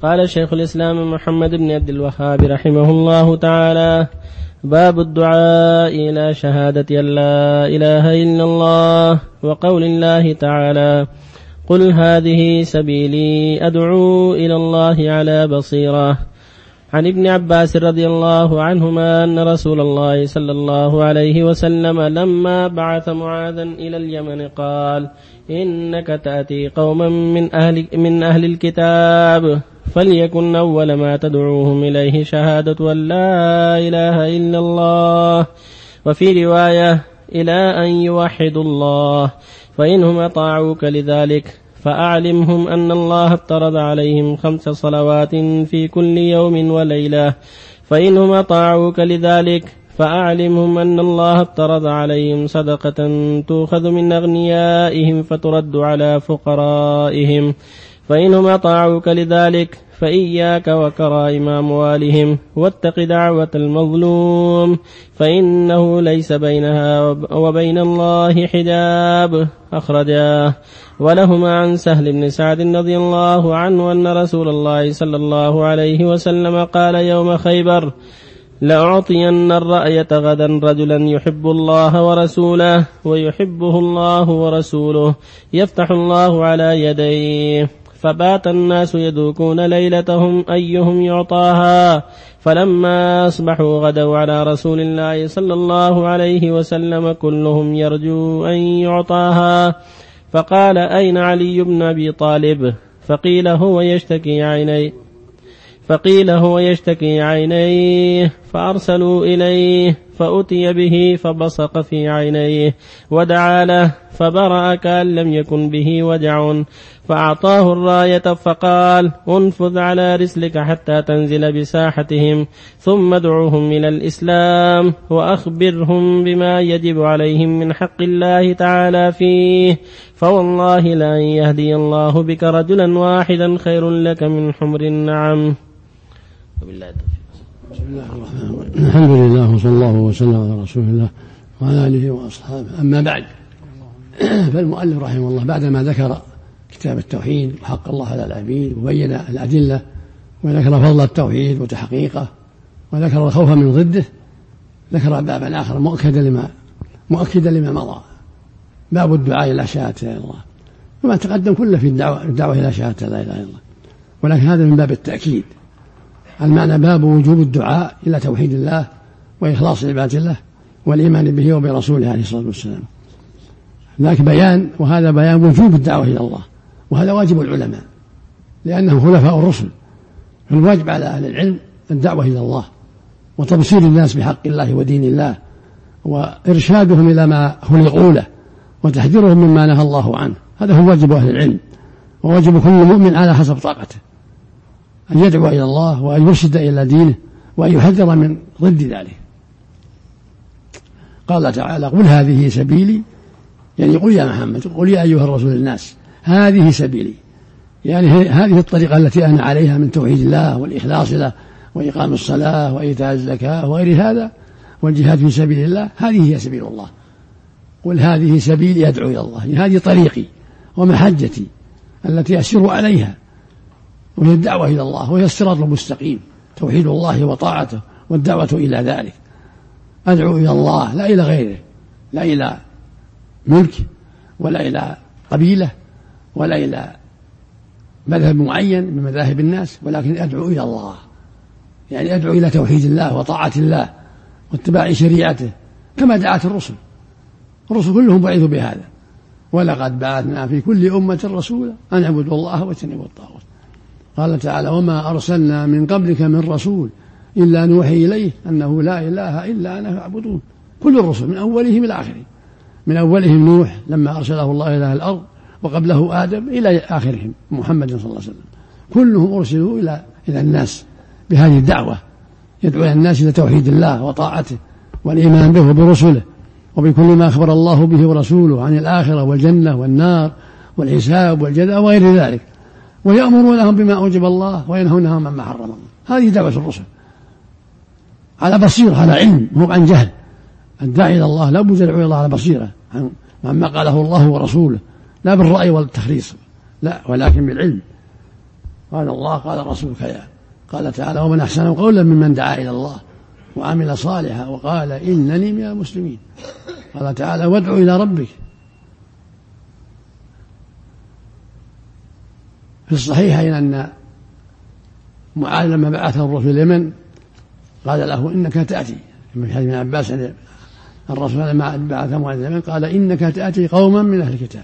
قال شيخ الإسلام محمد بن عبد الوهاب رحمه الله تعالى: باب الدعاء إلى شهادة أن لا إله إلا الله، وقول الله تعالى: قل هذه سبيلي أدعو إلى الله على بصيرة. عن ابن عباس رضي الله عنهما أن رسول الله صلى الله عليه وسلم لما بعث معاذا إلى اليمن قال: إنك تأتي قوما من أهل الكتاب، فليكن أول ما تدعوهم إليه شهادة أن لا إله إلا الله، وفي رواية: إلى أن يوحدوا الله، فإنهم أطاعوك لذلك فأعلمهم أن الله افترض عليهم 5 صلوات في كل يوم وليلة، فإنهم أطاعوك لذلك فأعلمهم أن الله افترض عليهم صدقة تؤخذ من أغنيائهم فترد على فقرائهم، فإنهم أطاعوك لذلك فإياك وكرائم أموالهم، واتق دعوة المظلوم فإنه ليس بينها وبين الله حجاب. أخرجاه. ولهما عن سهل بن سعد رضي الله عنه أن رسول الله صلى الله عليه وسلم قال يوم خيبر: لأعطين الرأية غدا رجلا يحب الله ورسوله ويحبه الله ورسوله، يفتح الله على يديه. فبات الناس يدوكون ليلتهم أيهم يعطاها، فلما أصبحوا غدوا على رسول الله صلى الله عليه وسلم كلهم يرجو أن يعطاها، فقال: أين علي بن أبي طالب؟ فقيل هو يشتكي عينيه، فأرسلوا إليه فأتي به فبصق في عينيه ودعا له فبرأ كأن لم يكن به وجع، فأعطاه الراية فقال: انفذ على رسلك حتى تنزل بساحتهم، ثم ادعوهم إلى الإسلام وأخبرهم بما يجب عليهم من حق الله تعالى فيه، فوالله لأن يهدي الله بك رجلا واحدا خير لك من حمر النعم. وبالله التوفيق. بسم الله الرحمن الرحيم. الحمد لله وصلى الله وسلم على رسول الله وعلى آله وأصحابه. أما بعد، فالمؤلف رحمه الله بعدما ذكر كتاب التوحيد وحق الله على العبيد وبين الأدلة وذكر فضل التوحيد وتحقيقه وذكر الخوف من ضده، ذكر بابا آخر مؤكدا لما مضى، باب الدعاء إلى شهادة الله. وما تقدم كله في الدعوة إلى شهادة لا إله إلا الله، ولكن هذا من باب التأكيد. المعنى باب وجوب الدعاء إلى توحيد الله وإخلاص عبادة الله والإيمان به وبرسوله عليه الصلاة والسلام. ذاك بيان، وهذا بيان وجوب الدعوة إلى الله، وهذا واجب العلماء لأنهم خلفاء الرسل، فالواجب على أهل العلم الدعوة إلى الله وتبصير الناس بحق الله ودين الله وإرشادهم إلى ما خلقوا له وتحذيرهم مما نهى الله عنه. هذا هو واجب أهل العلم، وواجب كل مؤمن على حسب طاقته أن يدعو إلى الله وأن يرشد إلى دينه وأن يحذر من ضد ذلك. قال تعالى: قل هذه سبيلي، يعني قل يا محمد، قل يا أيها الرسول الناس هذه سبيلي، يعني هذه الطريقة التي أنا عليها من توحيد الله والإخلاص له وإقام الصلاة وإيتاء الزكاة وغير هذا والجهاد في سبيل الله، هذه هي سبيل الله. قل هذه سبيلي أدعو إلى الله، يعني هذه طريقي ومحجتي التي أسير عليها، وهي الدعوة إلى الله، وهي الصراط المستقيم، توحيد الله وطاعته والدعوة إلى ذلك. أدعو إلى الله لا إلى غيره، لا إلى ملك ولا إلى قبيلة ولا إلى مذهب معين من مذاهب الناس، ولكن أدعو إلى الله، يعني أدعو إلى توحيد الله وطاعة الله واتباع شريعته كما دعت الرسل كلهم بعثوا بهذا: ولقد بعثنا في كل أمة رسولا أن اعبدوا الله واجتنبوا الطاغوت. قال تعالى: وما أرسلنا من قبلك من رسول إلا نوحي إليه أنه لا إله إلا أنا فاعبدون. كل الرسل من أولهم إلى آخرهم، من أولهم نوح لما أرسله الله إلى الأرض، وقبله آدم، إلى آخرهم محمد صلى الله عليه وسلم، كلهم أرسلوا إلى الناس بهذه الدعوة، يدعو إلى الناس إلى توحيد الله وطاعته والإيمان به وبرسله وبكل ما أخبر الله به ورسوله عن الآخرة والجنة والنار والحساب والجزاء وغير ذلك، ويأمرونهم بما أوجب الله وينهونهم عما حرم الله. هذه دعوة الرسل على بصيرة، على علم، مو عن جهل. الداعي إلى الله لا بد يدعو إلى الله على بصيرة عما قاله الله ورسوله، لا بالرأي والتخريص، لا، ولكن بالعلم. قال الله قال الرسول كذا. قال تعالى ومن أحسن قولا ممن دعا إلى الله وعمل صالحا وقال إنني من المسلمين. قال تعالى وادع إلى ربك. في الصحيحين أن معاذ لما بعثه الرسول اليمن قال له إنك تأتي، من حديث ابن عباس الرسول لما بعث معاذ اليمن قال إنك تأتي قوما من أهل الكتاب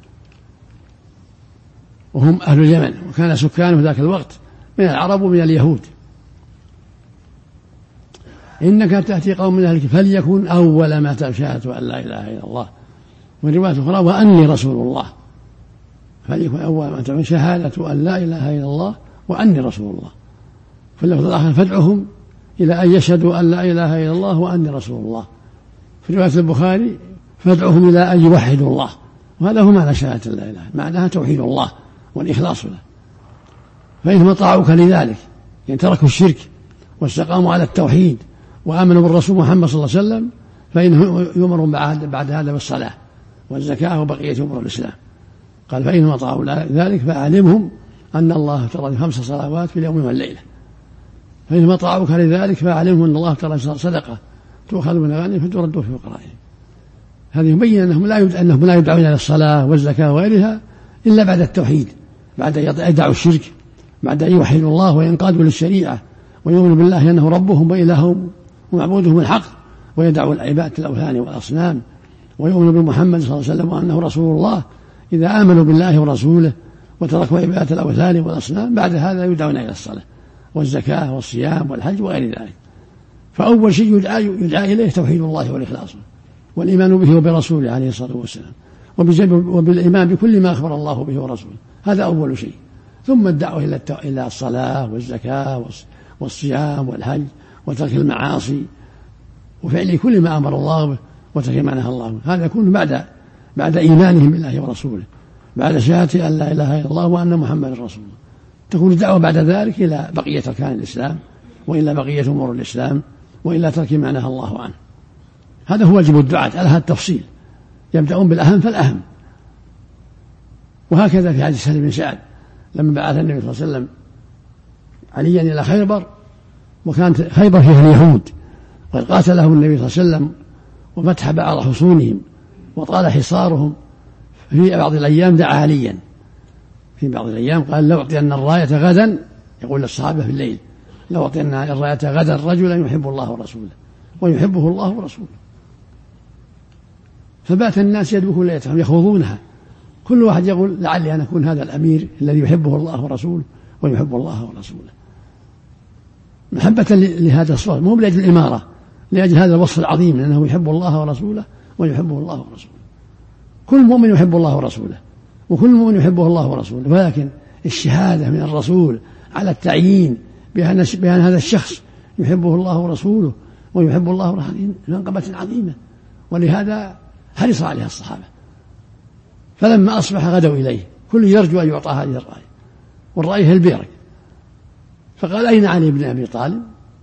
وهم أهل اليمن، وكان سكانه ذاك الوقت من العرب ومن اليهود. إنك تأتي قوم من أهل الكتاب فليكن أول ما شهادة أن لا إله إلا الله، ورواية أخرى وأني رسول الله، فليكن أول ما شهادة أن لا إله إلا الله وأني رسول الله. في اللفظ الآخر فادعهم إلى أن يشهدوا أن لا إله إلا الله وأني رسول الله. في رواية البخاري فادعهم إلى أن يوحدوا الله، وهذا هو معنى شهادة لا إله، معناها توحيد الله والإخلاص له. فإنهم أطاعوك لذلك، يعني تركوا الشرك واستقاموا على التوحيد وآمنوا بالرسول محمد صلى الله عليه وسلم، فإنهم يؤمرون بعد هذا بالصلاة والزكاة وبقية أمور الإسلام. قال فإنهم أطاعوا ذلك فأعلمهم أن الله افترض 5 صلوات في اليوم والليلة. فإنهم أطاعوك لذلك فأعلمهم أن الله افترض صدقة تؤخذ من الغنم فترد في فقرائهم. هذه يبين أنهم لا يدعون إلى الصلاة والزكاة وغيرها إلا بعد التوحيد، بعد يدعوا الشرك، بعد أن يوحدوا الله وينقادوا للشريعة ويؤمنوا بالله أنه ربهم وإلههم ومعبودهم الحق، ويدعوا العبادة الأوثان والأصنام، ويؤمنوا بمحمد صلى الله عليه وسلم وأنه رسول الله. إذا آمنوا بالله ورسوله وتركوا عبادة الأوثان والأصنام بعد هذا يدعون إلى الصلاة والزكاة والصيام والحج وغير ذلك. فأول شيء يدعى إليه توحيد الله والإخلاص والإيمان به وبرسوله عليه الصلاة والسلام، وبالإيمان بكل ما أخبر الله به ورسوله، هذا أول شيء. ثم الدعوة إلى الصلاة والزكاة والصيام والحج وترك المعاصي وفعل كل ما أمر الله به وترك ما نهى الله عنه. هذا يكون بعد إيمانهم بالله ورسوله، بعد شهادة أن لا إله إلا الله وأن محمد رسول الله. تكون الدعوة بعد ذلك إلى بقية أركان الإسلام وإلى بقية أمور الإسلام وإلى ترك ما نهى الله عنه. هذا هو واجب الدعاة على هذا التفصيل، يبدأون بالأهم فالأهم. وهكذا في حديث سهل بن سعد لما بعث النبي صلى الله عليه وسلم عليا إلى خيبر، وكانت خيبر فيها اليهود وقد قاتلهم النبي صلى الله عليه وسلم وفتح بعض حصونهم وطال حصارهم. في بعض الأيام دعا عليا، في بعض الأيام قال لو أعطينا الراية غدا، يقول للصحابة في الليل لو أعطينا الراية غدا رجلا يحب الله ورسوله ويحبه الله ورسوله. فبات الناس يدبكون ليتهم يخوضونها، كل واحد يقول لعلي أن أكون هذا الأمير الذي يحبه الله ورسوله ويحب الله ورسوله، محبة لهذا الصوت، مو لأجل الإمارة، لأجل هذا الوصف العظيم أنه يحب الله ورسوله ويحبه الله ورسوله. كل مؤمن يحب الله ورسوله وكل مؤمن يحبه الله ورسوله، ولكن الشهادة من الرسول على التعيين بأن هذا الشخص يحبه الله ورسوله ويحب الله ورسوله منقبة عظيمة، ولهذا حرص عليها الصحابة. فلما أصبح غدوا إليه كل يرجو أن يعطى هذه الراية، والراية هي البيرك. فقال أين علي بن أبي طالب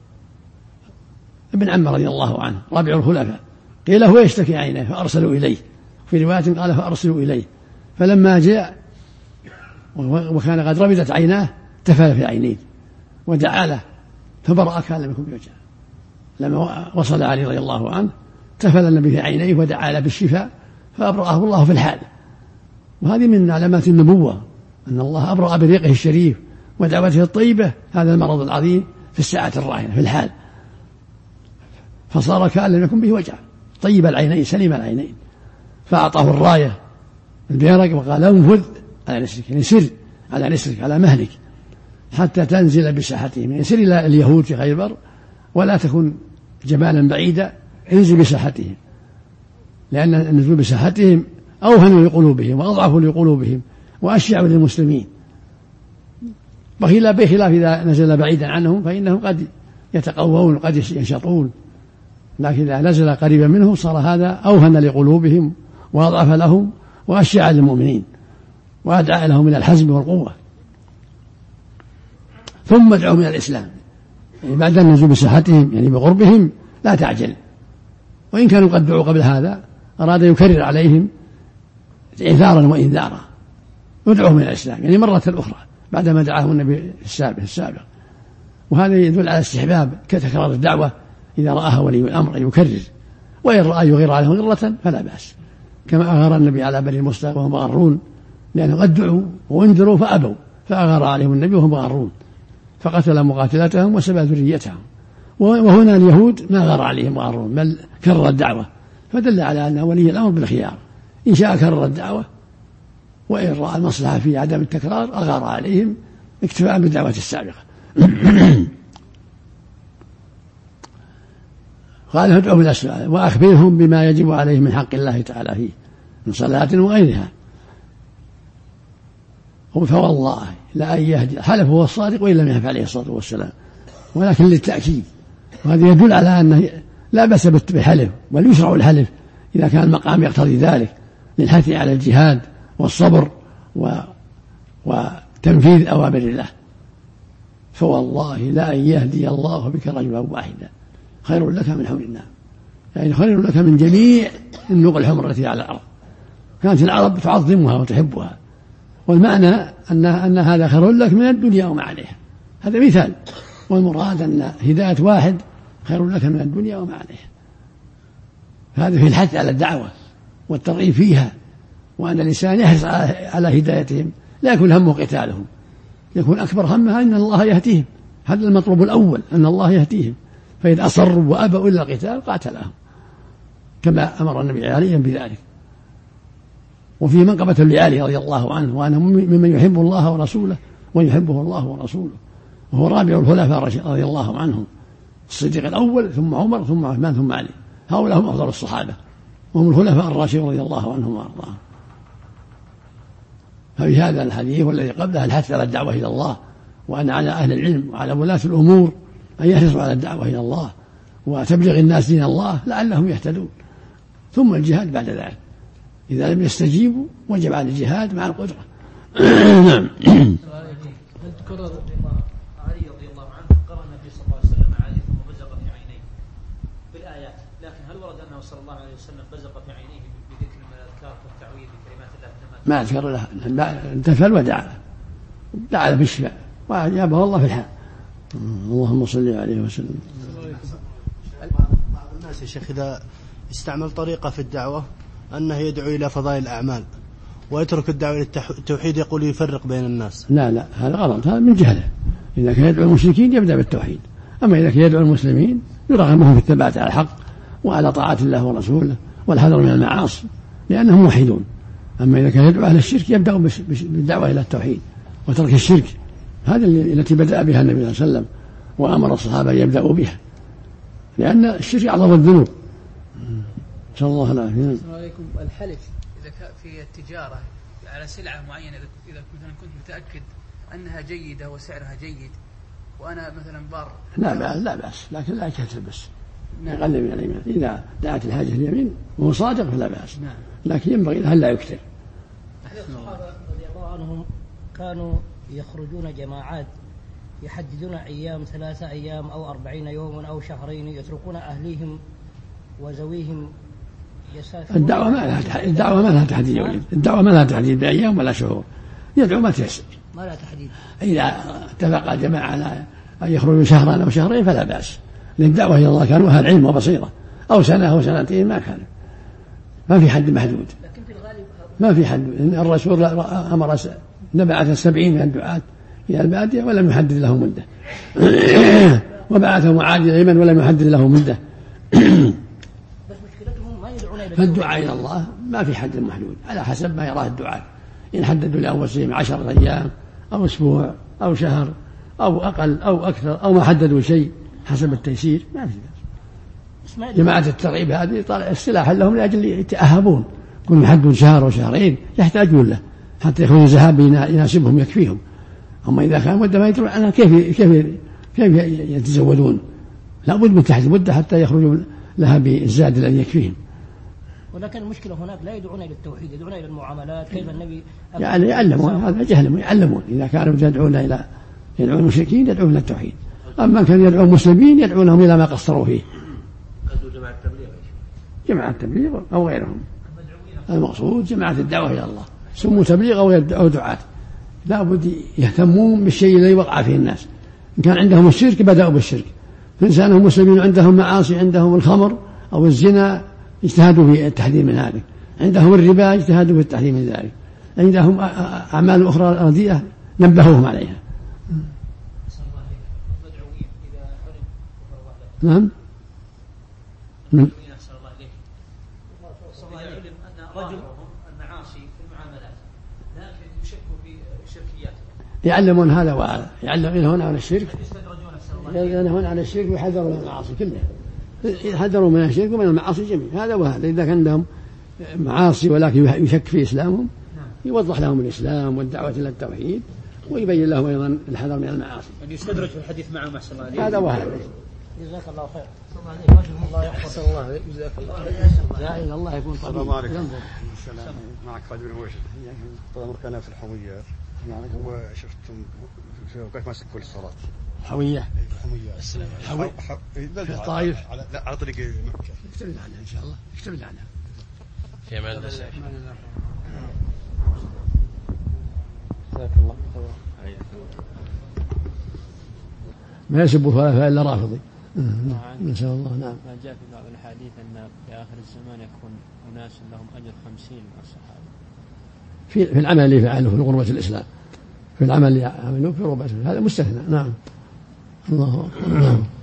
ابن عمه رضي الله عنه رابع الخلفاء؟ قيل هو يشتكي عينيه فأرسلوا إليه، في رواية قال فأرسلوا إليه. فلما جاء وكان قد ربدت عيناه تفل في عينيه ودعا له فبرأ كان لم يكن بوجهه. لما وصل علي رضي الله عنه تفل النبي في عينيه ودعا له بالشفاء فأبرأه الله في الحال. وهذه من علامات النبوة أن الله أبرأ بريقه الشريف ودعوته الطيبة هذا المرض العظيم في الساعة الراهنة في الحال، فصار كأن لم يكن به وجع، طيب العينين سليم العينين. فأعطاه الراية البيرق وقال انفذ على نسرك، يعني سر على نسرك على مهلك حتى تنزل بساحتهم، يعني سر إلى اليهود في خيبر ولا تكن جبالا بعيدا، انزل بساحتهم، لأن النزول بساحتهم أوهن لقلوبهم وأضعف لقلوبهم وأشيع للمسلمين، بخلاف إذا نزل بعيدا عنهم فإنهم قد يتقوون قد ينشطون، لكن إذا نزل قريبا منهم صار هذا أوهن لقلوبهم وأضعف لهم وأشيع للمؤمنين وأدعى لهم إلى الحزم والقوة. ثم ادعوهم إلى الإسلام، يعني بعد النزول بساحتهم يعني بقربهم لا تعجل، وإن كانوا قد دعوا قبل هذا أراد يكرر عليهم إعذارا وإنذارا، ادعوهم إلى الإسلام يعني مرة أخرى بعدما دعاهم النبي السابق. وهذا يدل على استحباب كتكرار الدعوة إذا رآها ولي الأمر أن يكرر، وإن رأى يغير عليهم غرة فلا بأس، كما أغار النبي على بني المصطلق وهم غارون، لأنه قد دعوا وانذروا فأبوا فأغار عليهم النبي وهم غارون فقتل مقاتلتهم وسبى ذريتهم. وهنا اليهود ما غار عليهم غارون بل كرر الدعوة، فدل على أن ولي الأمر بالخيار، إن شاء كرر الدعوة، وإن رأى المصلحة في عدم التكرار أغار عليهم اكتفاء بالدعوة السابقة. قال ادعوا إلى السؤال وأخبرهم بما يجب عليهم من حق الله تعالى فيه من صلاة وغيرها. فوالله لا أن يهدي، حلف هو الصادق وإن لم يحلف عليه الصلاة والسلام، ولكن للتأكيد، وهذا يدل على أنه لا بأس بالحلف، بل يشرع الحلف إذا كان المقام يقتضي ذلك للحث على الجهاد والصبر وتنفيذ أوامر الله. فوالله لا أن يهدي الله بك رجلا واحدا خير لك من حمر النعم، يعني خير لك من جميع النوق الحمر التي على الأرض. كانت العرب تعظمها وتحبها، والمعنى أن هذا خير لك من الدنيا وما عليها، هذا مثال، والمراد أن هداية واحد خير لك من الدنيا وما عليها. هذا في الحث على الدعوة والترغيب فيها، وأن الإنسان يحرص على هدايتهم، لا يكون همه قتالهم، يكون أكبر همها أن الله يهديهم، هذا المطلوب الأول، أن الله يهديهم، فإذا أصروا وأبوا إلى القتال قاتلهم كما أمر النبي عليهم بذلك. وفي منقبة لعلي رضي الله عنه، وأنا ممن يحب الله ورسوله ويحبه الله ورسوله، وهو رابع الخلفاء رضي الله عنهم، الصديق الأول ثم عمر ثم عثمان ثم علي، هؤلاء هم أفضل الصحابة وهم الخلفاء الراشدون رضي الله عنهم وأرضاهم. ففي هذا الحديث والذي قبله الحث على الدعوة إلى الله، وأن على أهل العلم وعلى ولاة الأمور أن يحرصوا على الدعوة إلى الله وتبليغ الناس دين الله لعلهم يهتدون، ثم الجهاد بعد ذلك، إذا لم يستجيبوا وجب على الجهاد مع القدرة. نعم. علي رضي الله عنه قرأ النبي صلى الله عليه وسلم عليه ثم بزق في عينيه بالآيات، لكن هل ورد أنه صلى الله عليه وسلم بزق في عينيه بذكر من الأذكار والتعويذ بكلمات الله؟ ما أذكر له، انتفل ودعا بالشفاء وأجابه الله في الحال. اللهم صل عليه وسلم. بعض الناس يا شيخ إذا استعمل طريقة في الدعوة أنه يدعو إلى فضائل الأعمال ويترك الدعوة إلى التوحيد، يقول يفرق بين الناس. لا هذا غلط، هذا من جهله. إذا كان يدعو المشركين يبدأ بالتوحيد، أما إذا كان يدعو المسلمين يرغبهم في الثبات على الحق وعلى طاعة الله ورسوله والحذر من المعاصي لأنهم موحدون. أما إذا كان يدعو أهل الشرك يبدأ بالدعوة إلى التوحيد وترك الشرك، هذا التي بدأ بها النبي صلى الله عليه وسلم وأمر الصحابة أن يبدأوا بها، لأن الشرك أعظم الذنوب. صلى الله عليه وسلم. السلام عليكم. الحلف إذا كان في التجارة على سلعة معينة، إذا مثلا كنت متأكد أنها جيدة وسعرها جيد وأنا مثلا بار، لا بأس، لكن لا يكثر بس، يقلل من الإيمان. إذا دعت الحاجة اليمين وهو صادق فلا بأس، لكن ينبغي له لا يكثر. الصحابة رضي الله عنهم كانوا يخرجون جماعات يحددون أيام 3 أيام أو 40 يوما أو شهرين، يتركون أهليهم وزويهم يسافرون. الدعوة ما لها تحديد يا ولد، الدعوة ما لها تحديد بأيام ولا شهور، يدعو ما تيسر، ما لها تحديد. إذا اتفق جماعة على أن يخرجوا شهرا أو شهرين فلا بأس، لأن الدعوة إلى الله كانوا أهل علم وبصيرة، أو سنة أو سنتين ما كان، ما في حد محدود، لكن في الغالب ما في حد. الرسول أمر نبعث 70 من الدعاة إلى البادية ولم يحدد له مدة وبعث معاذ إلى اليمن ولم يحدد له مدة. فالدعاء إلى الله ما في حد محدود، على حسب ما يراه الدعاء، إن حددوا لأنفسهم 10 أيام أو أسبوع أو شهر أو أقل أو أكثر أو ما حددوا شيء حسب التيسير ما في بأس. جماعة الترغيب هذه طالع السلاح لهم لأجل يتأهبون، كل يحددون شهر أو شهرين يحتاجون له حتى يخرج ذهاب يناسبهم يكفيهم. أما إذا كان مدة ما يدرون عنها كيف يتزودون، لا بد من تحديد مدة حتى يخرجوا لها بالزاد الذي يكفيهم. ولكن المشكلة هناك لا يدعون إلى التوحيد، يدعون إلى المعاملات. كيف النبي يعني يعلمون، هذا جهل، يعلمون. إذا كانوا يدعون المشركين يدعون إلى التوحيد، أما كانوا يدعون المسلمين يدعونهم إلى ما قصروا فيه. جماعة التبليغ أو غيرهم، المقصود جماعة الدعوة إلى الله، سموا تبليغ أو دعاة، لا بد يهتمون بالشيء الذي وقع فيه الناس. إن كان عندهم الشرك بدأوا بالشرك، إنسانهم مسلمين عندهم معاصي، عندهم الخمر أو الزنا اجتهدوا في التحذير من هذه، عندهم الربا اجتهدوا في التحذير من ذلك، عندهم أعمال أخرى رديئة نبهوهم عليها. نعم. علم أن المعاصي في المعاملات لكن يشكوا في شركياتها، يعلمون هذا وهذا، يعلمون عن الشرك، ينهون عن الشرك ويحذرون من المعاصي كلها، يحذرون من الشرك ومن المعاصي جميعا، هذا وهذا. إذا كان لهم معاصي ولكن يشك في إسلامهم يوضح لهم الإسلام والدعوة إلى التوحيد، ويبين لهم أيضا الحذر من المعاصي. يعني يستدرج في الحديث معه أحسن الله عليك. هذا وهذا. جزاك الله خير. الله يحفظ الله. جزاك الله خير. لا إله الله يكون طبيب. السلام عليكم. السلام. معك خالد بن موشد. طال عمرك أنا في الحميات. وشفتم في أوقات ما سكوا الصلاة. حوية. حمية. السلام عليكم. في الطائف. لا على طريق مكة. اكتب عنها إن شاء الله. اكتب عنها. في أمان الله. جزاك الله خير. ما يسب الخلفاء إلا رافضي. إن شاء الله. نعم. ما جاء في بعض الحديث أن في آخر الزمان يكون أناس لهم أجر 50 من الصحابة. في العمل اللي فعله في غربة الإسلام، في العمل اللي عملوه في غربة الإسلام هذا مستثنى. نعم. الله أكبر.